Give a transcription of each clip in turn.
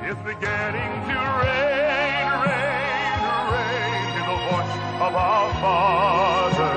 It's beginning to rain, rain, rain. Hear the voice of our Father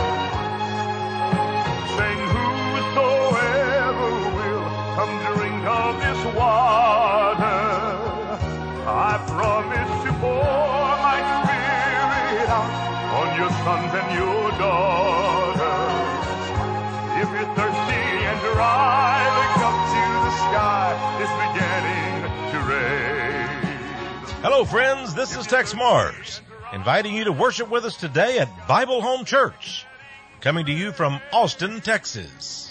saying, whosoever will come drink of this water, I promise to pour my Spirit out on your sons and your daughters. If you're thirsty and dry, look up to the sky. It's beginning to rain. Hello, friends. This is Tex Mars, inviting you to worship with us today at Bible Home Church, coming to you from Austin, Texas.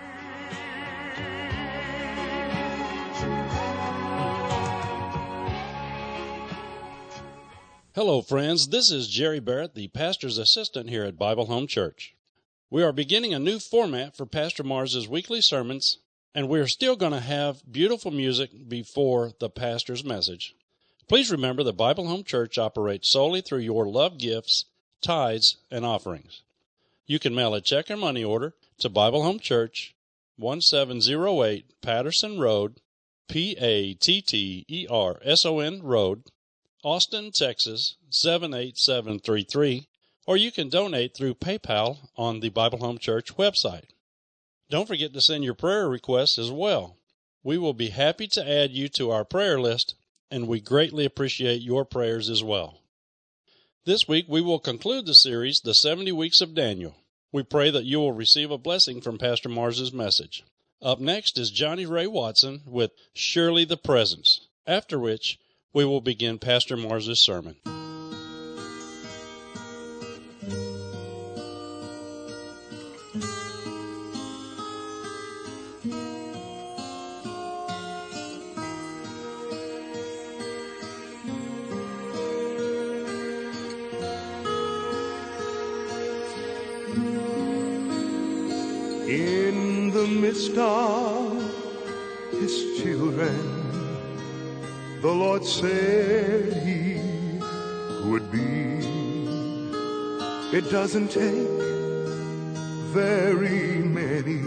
Hello, friends. This is Jerry Barrett, the pastor's assistant here at Bible Home Church. We are beginning a new format for Pastor Mars's weekly sermons, and we are still going to have beautiful music before the pastor's message. Please remember that Bible Home Church operates solely through your love gifts, tithes, and offerings. You can mail a check or money order to Bible Home Church, 1708 Patterson Road, Patterson Road, Austin, Texas, 78733, or you can donate through PayPal on the Bible Home Church website. Don't forget to send your prayer requests as well. We will be happy to add you to our prayer list, and we greatly appreciate your prayers as well. This week we will conclude the series, The 70 Weeks of Daniel. We pray that you will receive a blessing from Pastor Mars's message. Up next is Johnny Ray Watson with Surely the Presence, after which we will begin Pastor Mars's sermon. In the midst of his children, the Lord said he would be. It doesn't take very many.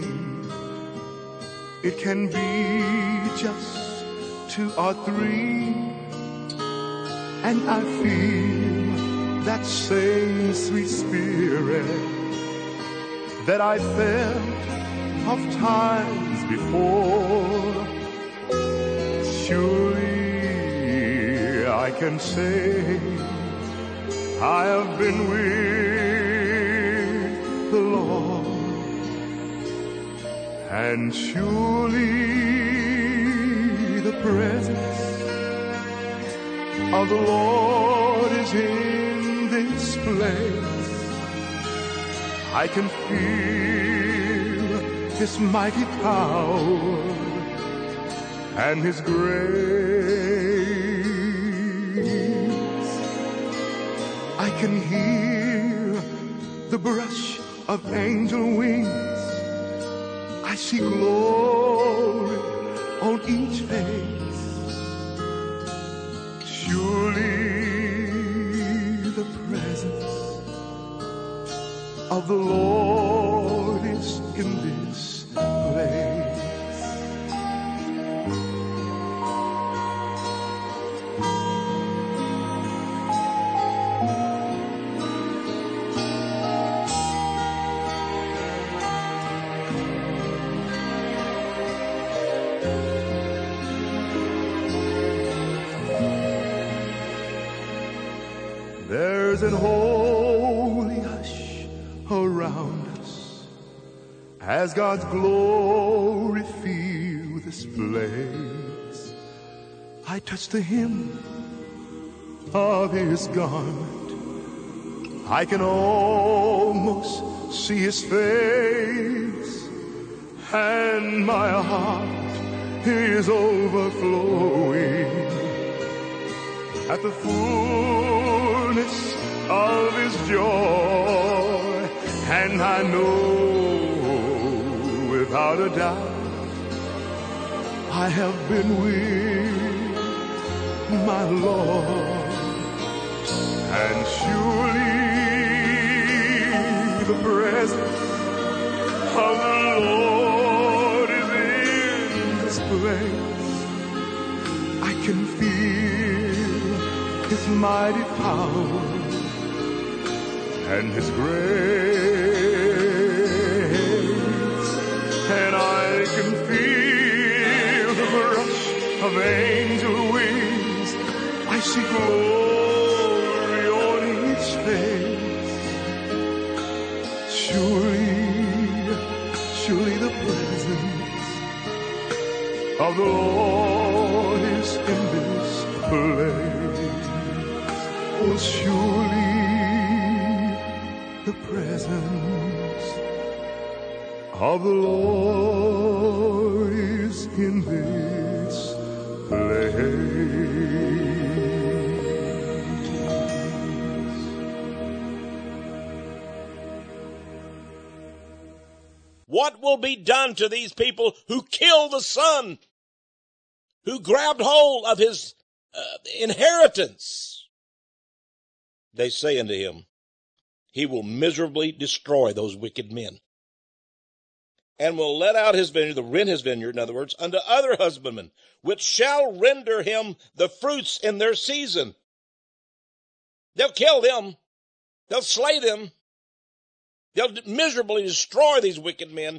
It can be just 2 or 3. And I feel that same sweet spirit that I felt of times before. Surely I can say I have been with the Lord, and surely the presence of the Lord is in this place. I can feel his mighty power and his grace. I can hear the brush of angel wings. I see glory on each face. Surely the presence of the Lord is in this place. There's an holy hush around us as God's glory fills this place. I touch the hem of his garment. I can almost see his face, and my heart is overflowing at the fullness of his joy. And I know without a doubt I have been with my Lord, and surely the presence of the Lord is in this place. I can feel His mighty power and His grace, and I can feel the rush of angel wings. I see glory on each face. Surely the presence of the Lord is in this place. Oh, surely the presence of the Lord is in this place. What will be done to these people who killed the son, who grabbed hold of his inheritance? They say unto him, He will miserably destroy those wicked men, and will let out his vineyard, rent his vineyard, in other words, unto other husbandmen, which shall render him the fruits in their season. They'll kill them. They'll slay them. They'll miserably destroy these wicked men.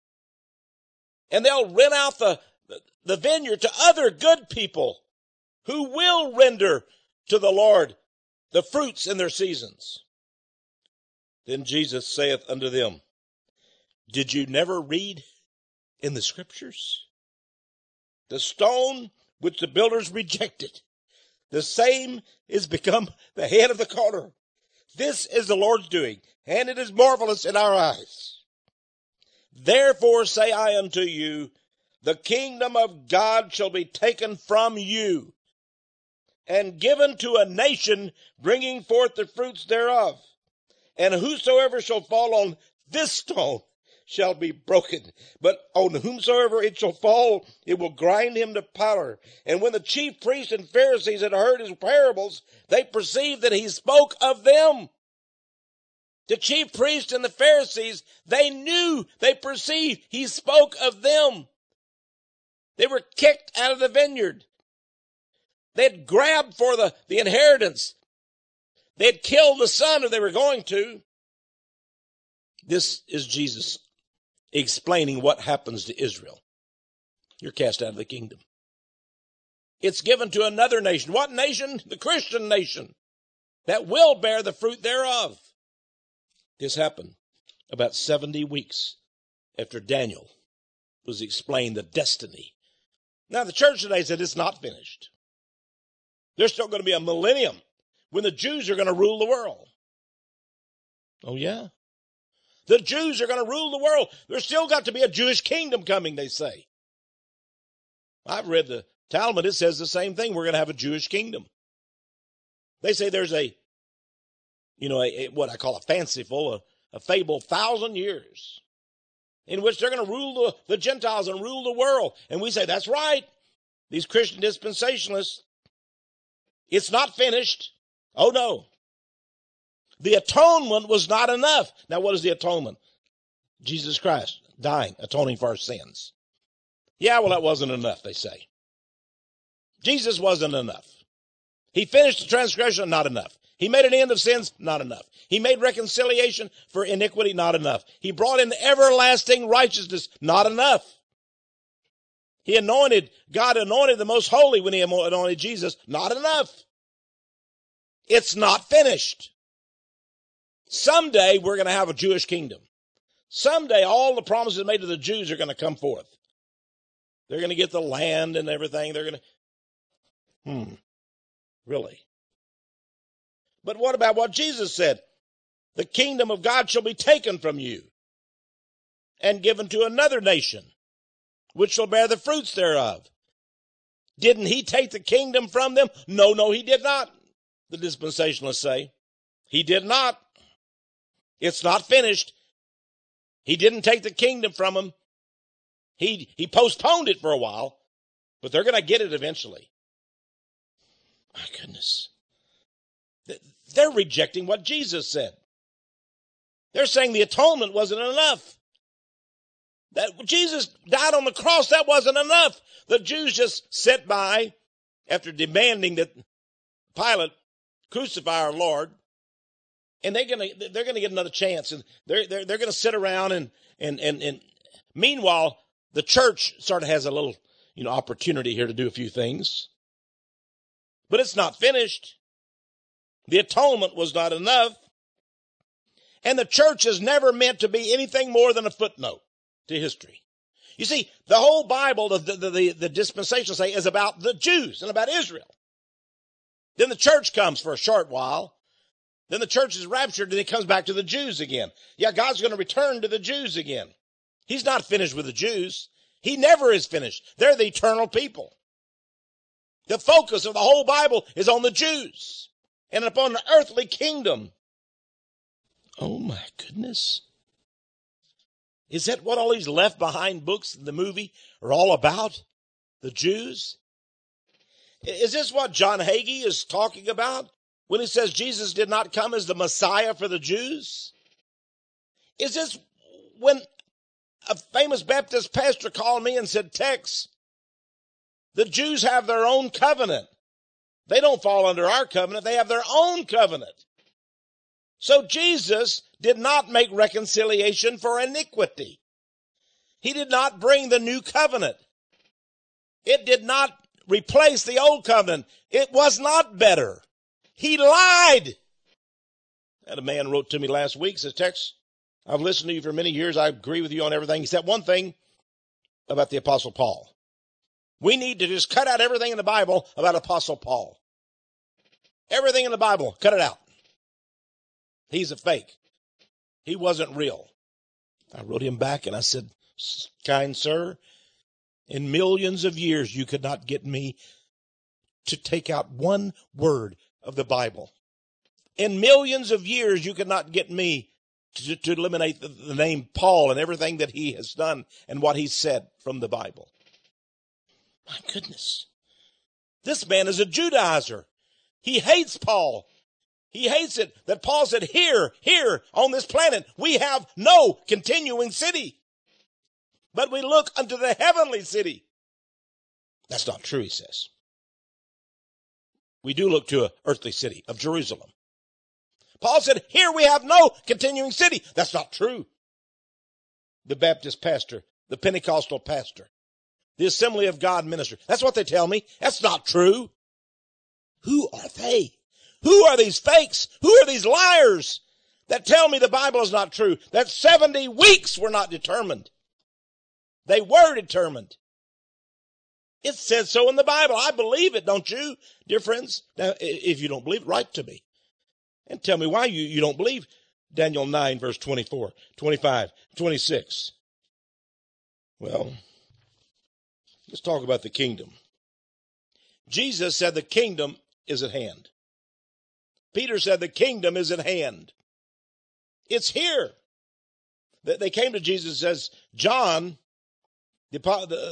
And they'll rent out the vineyard to other good people who will render to the Lord the fruits in their seasons. Then Jesus saith unto them, Did you never read in the Scriptures? The stone which the builders rejected, the same is become the head of the corner. This is the Lord's doing, and it is marvelous in our eyes. Therefore say I unto you, the kingdom of God shall be taken from you, and given to a nation bringing forth the fruits thereof. And whosoever shall fall on this stone shall be broken, but on whomsoever it shall fall, it will grind him to powder. And when the chief priests and Pharisees had heard his parables, they perceived that he spoke of them. The chief priests and the Pharisees, they knew, they perceived he spoke of them. They were kicked out of the vineyard. They had grabbed for the inheritance. They had killed the son, or they were going to. This is Jesus explaining what happens to Israel. You're cast out of the kingdom. It's given to another nation. What nation? The Christian nation, that will bear the fruit thereof. This happened about 70 weeks after Daniel was explained the destiny. Now the church today said it's not finished. There's still going to be a millennium when the Jews are going to rule the world. Oh yeah? The Jews are going to rule the world. There's still got to be a Jewish kingdom coming, they say. I've read the Talmud. It says the same thing. We're going to have a Jewish kingdom. They say there's what I call a fanciful, a fable, 1,000 years in which they're going to rule the Gentiles and rule the world. And we say, that's right. These Christian dispensationalists, it's not finished. Oh no. The atonement was not enough. Now what is the atonement? Jesus Christ dying, atoning for our sins. Yeah, well that wasn't enough, they say. Jesus wasn't enough. He finished the transgression, not enough. He made an end of sins, not enough. He made reconciliation for iniquity, not enough. He brought in everlasting righteousness, not enough. God anointed the most holy when he anointed Jesus, not enough. It's not finished. Someday we're going to have a Jewish kingdom. Someday all the promises made to the Jews are going to come forth. They're going to get the land and everything. They're going to, really? But what about what Jesus said? The kingdom of God shall be taken from you and given to another nation, which shall bear the fruits thereof. Didn't he take the kingdom from them? No, he did not. The dispensationalists say. He did not. It's not finished. He didn't take the kingdom from them. He postponed it for a while, but they're going to get it eventually. My goodness. They're rejecting what Jesus said. They're saying the atonement wasn't enough. That Jesus died on the cross, that wasn't enough. The Jews just sat by after demanding that Pilate crucify our Lord, and they're gonna get another chance, and they're gonna sit around and meanwhile the church sort of has a little opportunity here to do a few things, but it's not finished. The atonement was not enough, and the church is never meant to be anything more than a footnote to history. You see, the whole Bible, the dispensational say, is about the Jews and about Israel. Then the church comes for a short while. Then the church is raptured, and it comes back to the Jews again. Yeah, God's going to return to the Jews again. He's not finished with the Jews. He never is finished. They're the eternal people. The focus of the whole Bible is on the Jews and upon the earthly kingdom. Oh my goodness. Is that what all these left behind books in the movie are all about? The Jews? Is this what John Hagee is talking about when he says Jesus did not come as the Messiah for the Jews? Is this when a famous Baptist pastor called me and said, Tex, the Jews have their own covenant. They don't fall under our covenant. They have their own covenant. So Jesus did not make reconciliation for iniquity. He did not bring the new covenant. It did not replace the old covenant. It was not better. He lied. And a man wrote to me last week, says, Tex, I've listened to you for many years. I agree with you on everything. He said one thing about the Apostle Paul. We need to just cut out everything in the Bible about Apostle Paul. Everything in the Bible, cut it out. He's a fake. He wasn't real. I wrote him back and I said, kind sir, in millions of years you could not get me to take out one word of the Bible. In millions of years you could not get me to eliminate the name Paul and everything that he has done and what he said from the Bible. My goodness. This man is a Judaizer. He hates Paul. He hates it that Paul said, here on this planet, we have no continuing city, but we look unto the heavenly city. That's not true, he says. We do look to an earthly city of Jerusalem. Paul said, here we have no continuing city. That's not true. The Baptist pastor, the Pentecostal pastor, the Assembly of God minister, that's what they tell me. That's not true. Who are they? Who are these fakes? Who are these liars that tell me the Bible is not true? That 70 weeks were not determined. They were determined. It says so in the Bible. I believe it, don't you, dear friends? Now, if you don't believe it, write to me and tell me why you don't believe Daniel 9, verse 24, 25, 26. Well, let's talk about the kingdom. Jesus said the kingdom is at hand. Peter said the kingdom is at hand. It's here. They came to Jesus as John, the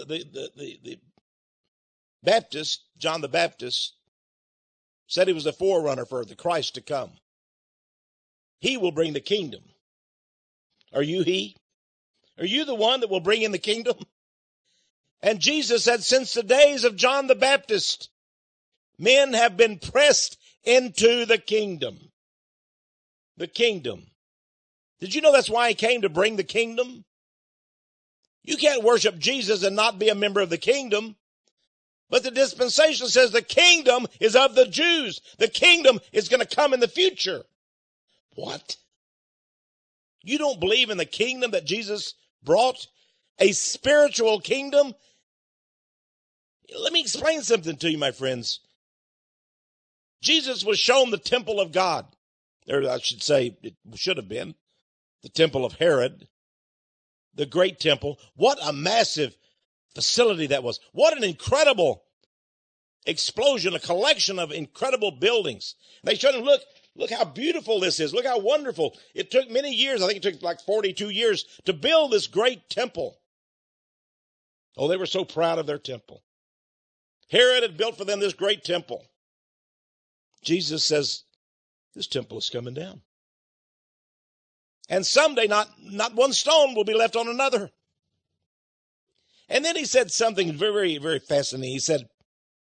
Baptist, John the Baptist, said he was the forerunner for the Christ to come. He will bring the kingdom. Are you he? Are you the one that will bring in the kingdom? And Jesus said, since the days of John the Baptist, men have been pressed into the kingdom. The kingdom. Did you know that's why he came, to bring the kingdom? You can't worship Jesus and not be a member of the kingdom. But the dispensation says the kingdom is of the Jews. The kingdom is going to come in the future. What? You don't believe in the kingdom that Jesus brought? A spiritual kingdom? Let me explain something to you, my friends. Jesus was shown the temple of God. Or I should say, it should have been the temple of Herod, the great temple. What a massive facility that was. What an incredible explosion, a collection of incredible buildings. They showed him, look how beautiful this is. Look how wonderful. It took many years. I think it took like 42 years to build this great temple. Oh, they were so proud of their temple. Herod had built for them this great temple. Jesus says, this temple is coming down. And someday not one stone will be left on another. And then he said something very, very fascinating. He said,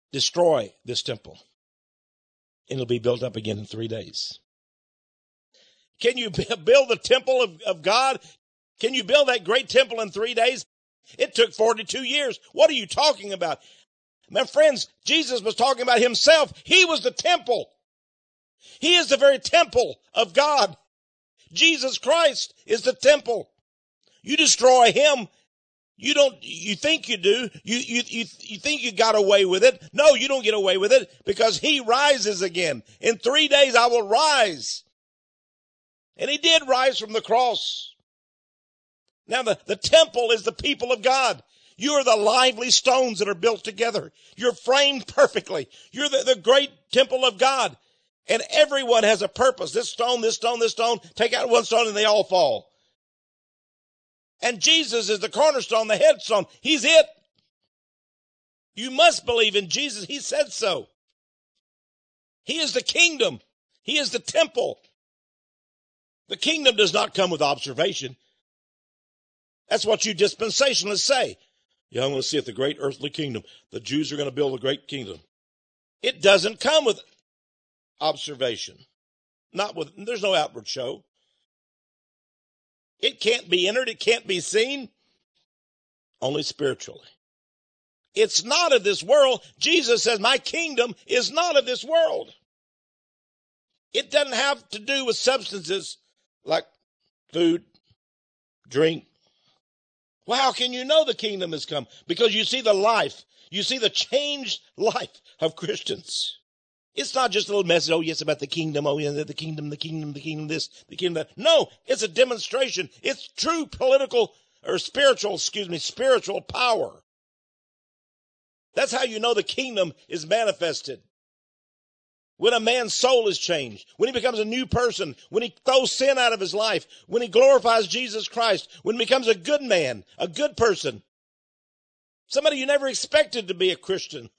destroy this temple, and it'll be built up again in 3 days. Can you build the temple of God? Can you build that great temple in 3 days? It took 42 years. What are you talking about? My friends, Jesus was talking about himself. He was the temple. He is the very temple of God. Jesus Christ is the temple. You destroy him. You think you do. You think you got away with it. No, you don't get away with it, because he rises again. In 3 days I will rise. And he did rise from the cross. Now the temple is the people of God. You are the lively stones that are built together. You're framed perfectly. You're the great temple of God. And everyone has a purpose. This stone, this stone, this stone. Take out one stone and they all fall. And Jesus is the cornerstone, the headstone. He's it. You must believe in Jesus. He said so. He is the kingdom. He is the temple. The kingdom does not come with observation. That's what you dispensationalists say. Yeah, I'm going to see it, the great earthly kingdom. The Jews are going to build a great kingdom. It doesn't come with observation. There's no outward show. It can't be entered. It can't be seen. Only spiritually. It's not of this world. Jesus says, my kingdom is not of this world. It doesn't have to do with substances like food, drink. Well, how can you know the kingdom has come? Because you see the life. You see the changed life of Christians. It's not just a little message, oh, yes, about the kingdom, oh, yeah, the kingdom, this, the kingdom, that. No, it's a demonstration. It's true spiritual power. That's how you know the kingdom is manifested. When a man's soul is changed, when he becomes a new person, when he throws sin out of his life, when he glorifies Jesus Christ, when he becomes a good man, a good person, somebody you never expected to be a Christian.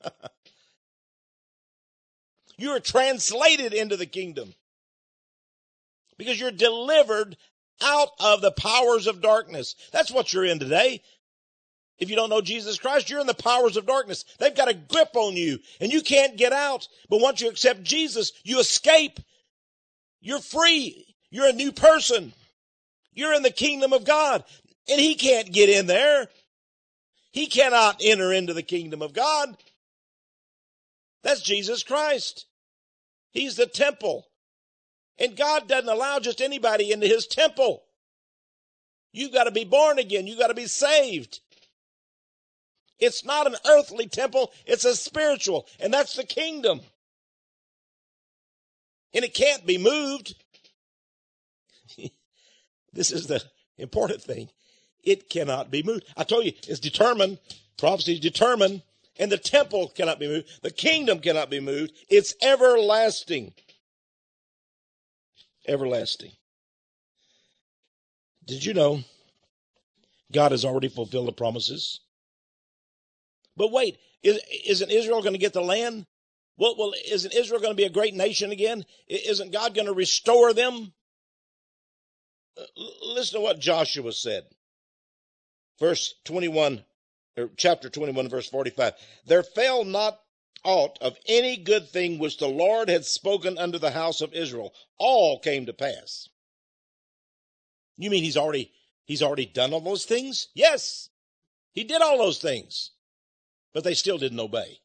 You are translated into the kingdom because you're delivered out of the powers of darkness. That's what you're in today. If you don't know Jesus Christ, you're in the powers of darkness. They've got a grip on you and you can't get out. But once you accept Jesus, you escape. You're free. You're a new person. You're in the kingdom of God, and he can't get in there. He cannot enter into the kingdom of God. That's Jesus Christ. He's the temple. And God doesn't allow just anybody into his temple. You've got to be born again. You've got to be saved. It's not an earthly temple. It's a spiritual. And that's the kingdom. And it can't be moved. This is the important thing. It cannot be moved. I told you, it's determined. Prophecy is determined. And the temple cannot be moved. The kingdom cannot be moved. It's everlasting. Everlasting. Did you know God has already fulfilled the promises? But wait, isn't Israel going to get the land? Well, isn't Israel going to be a great nation again? Isn't God going to restore them? Listen to what Joshua said. Chapter 21, verse 45. There fell not aught of any good thing which the Lord had spoken unto the house of Israel. All came to pass. You mean he's already done all those things? Yes, he did all those things. But they still didn't obey.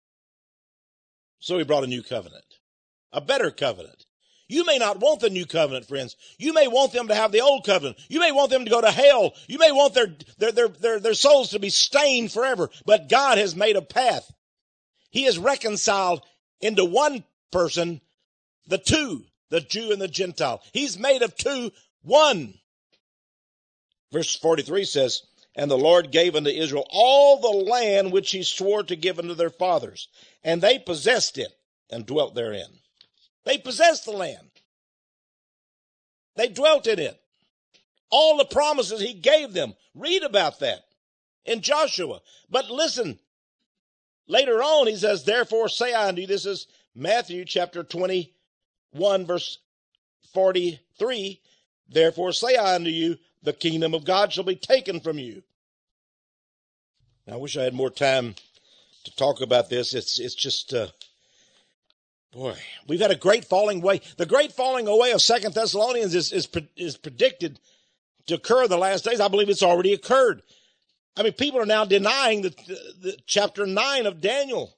So he brought a new covenant, a better covenant. You may not want the new covenant, friends. You may want them to have the old covenant. You may want them to go to hell. You may want their souls to be stained forever. But God has made a path. He has reconciled into one person the two, the Jew and the Gentile. He's made of two one. Verse 43 says, and the Lord gave unto Israel all the land which he swore to give unto their fathers, and they possessed it and dwelt therein. They possessed the land. They dwelt in it. All the promises he gave them. Read about that in Joshua. But listen, later on he says, therefore say I unto you, this is Matthew chapter 21, verse 43. Therefore say I unto you, the kingdom of God shall be taken from you. Now, I wish I had more time to talk about this. It's just, boy, we've had a great falling away. The great falling away of 2 Thessalonians is predicted to occur in the last days. I believe it's already occurred. I mean, people are now denying the chapter 9 of Daniel.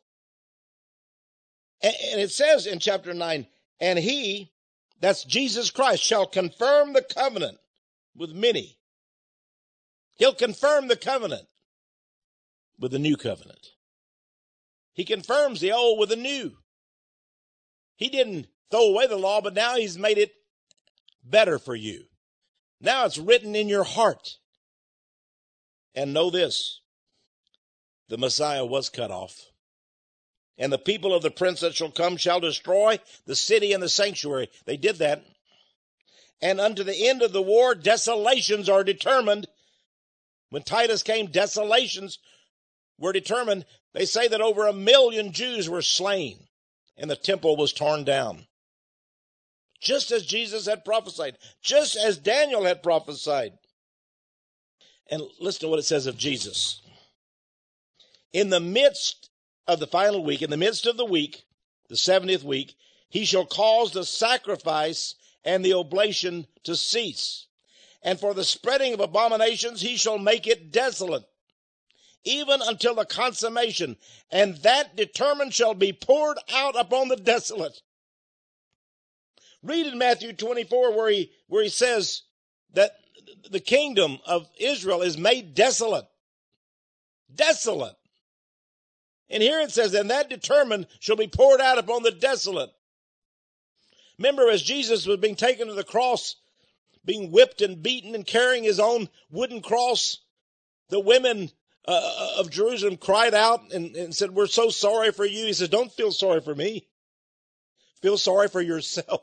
And it says in chapter 9, and he, that's Jesus Christ, shall confirm the covenant with many. He'll confirm the covenant with the new covenant. He confirms the old with the new. He didn't throw away the law, but now he's made it better for you. Now it's written in your heart. And know this, the Messiah was cut off. And the people of the prince that shall come shall destroy the city and the sanctuary. They did that. And unto the end of the war, desolations are determined. When Titus came, desolations were determined. They say that over 1 million Jews were slain and the temple was torn down. Just as Jesus had prophesied, just as Daniel had prophesied. And listen to what it says of Jesus. In the midst of the final week, in the midst of the week, the 70th week, he shall cause the sacrifice and the oblation to cease. And for the spreading of abominations, he shall make it desolate, even until the consummation. And that determined shall be poured out upon the desolate. Read in Matthew 24 where he says that the kingdom of Israel is made desolate. Desolate. And here it says, and that determined shall be poured out upon the desolate. Remember, as Jesus was being taken to the cross, being whipped and beaten and carrying his own wooden cross, the women of Jerusalem cried out and said, we're so sorry for you. He says, don't feel sorry for me. Feel sorry for yourself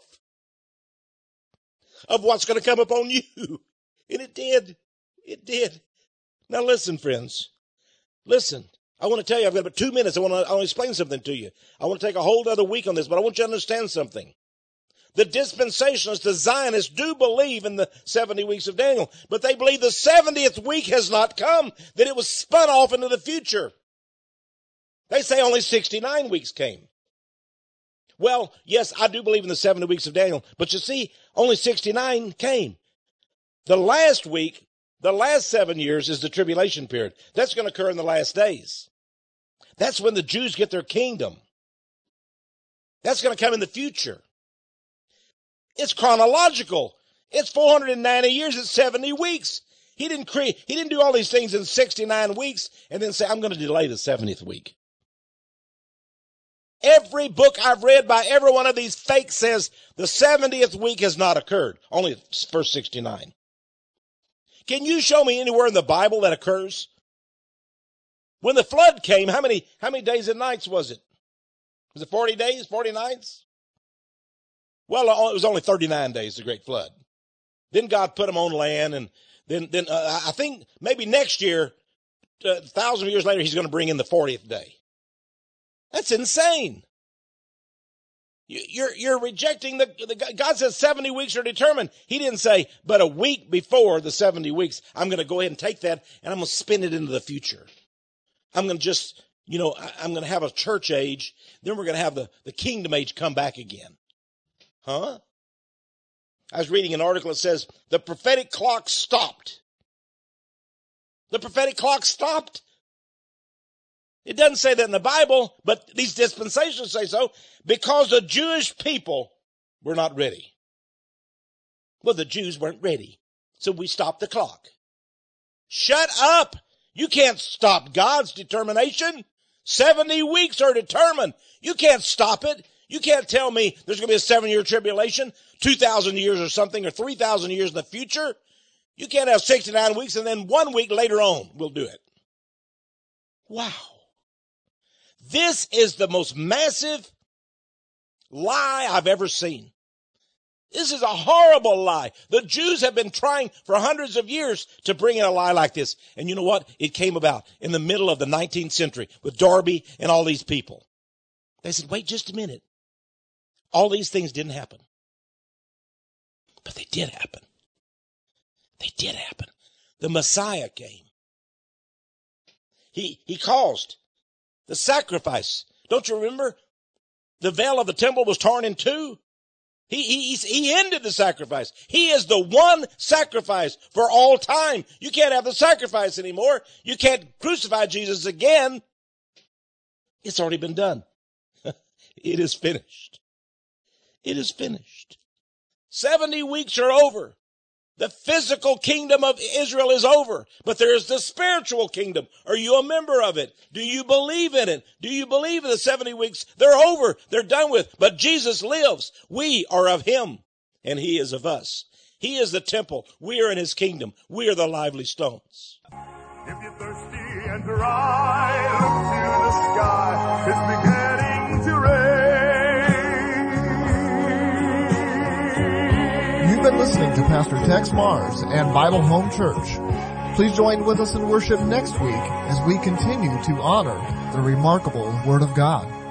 of what's going to come upon you. And it did. It did. Now listen, friends. Listen. I want to tell you, I've got about 2 minutes. I want to explain something to you. I want to take a whole other week on this, but I want you to understand something. The dispensationalists, the Zionists, do believe in the 70 weeks of Daniel, but they believe the 70th week has not come, that it was spun off into the future. They say only 69 weeks came. Well, yes, I do believe in the 70 weeks of Daniel, but you see, only 69 came. The last week, the last 7 years is the tribulation period. That's going to occur in the last days. That's when the Jews get their kingdom. That's going to come in the future. It's chronological. It's 490 years. It's 70 weeks. He didn't do all these things in 69 weeks and then say, I'm going to delay the 70th week. Every book I've read by every one of these fakes says the 70th week has not occurred. Only verse 69. Can you show me anywhere in the Bible that occurs? When the flood came, how many days and nights was it? Was it 40 days, 40 nights? Well, it was only 39 days, the great flood. Then God put them on land, and then I think maybe next year, 1,000 years later, he's going to bring in the 40th day. That's insane. You're rejecting God says 70 weeks are determined. He didn't say, but a week before the 70 weeks, I'm going to go ahead and take that and I'm going to spin it into the future. I'm going to just, I'm going to have a church age. Then we're going to have the kingdom age come back again. Huh? I was reading an article that says the prophetic clock stopped. The prophetic clock stopped. It doesn't say that in the Bible, but these dispensations say so because the Jewish people were not ready. Well, the Jews weren't ready, so we stopped the clock. Shut up! You can't stop God's determination. 70 weeks are determined. You can't stop it. You can't tell me there's going to be a 7-year tribulation, 2,000 years or something, or 3,000 years in the future. You can't have 69 weeks and then 1 week later on we'll do it. Wow. This is the most massive lie I've ever seen. This is a horrible lie. The Jews have been trying for hundreds of years to bring in a lie like this. And you know what? It came about in the middle of the 19th century with Darby and all these people. They said, wait just a minute. All these things didn't happen. But they did happen. They did happen. The Messiah came. He caused The sacrifice. Don't you remember? The veil of the temple was torn in two. He ended the sacrifice. He is the one sacrifice for all time. You can't have the sacrifice anymore. You can't crucify Jesus again. It's already been done. It is finished. It is finished. 70 weeks are over. The physical kingdom of Israel is over, but there is the spiritual kingdom. Are you a member of it? Do you believe in it? Do you believe in the 70 weeks? They're over. They're done with. But Jesus lives. We are of him, and he is of us. He is the temple. We are in his kingdom. We are the lively stones. If you're thirsty and dry, look to the sky. It's beginning to rain. You've been listening to Pastor Tex Mars and Bible Home Church. Please join with us in worship next week as we continue to honor the remarkable Word of God.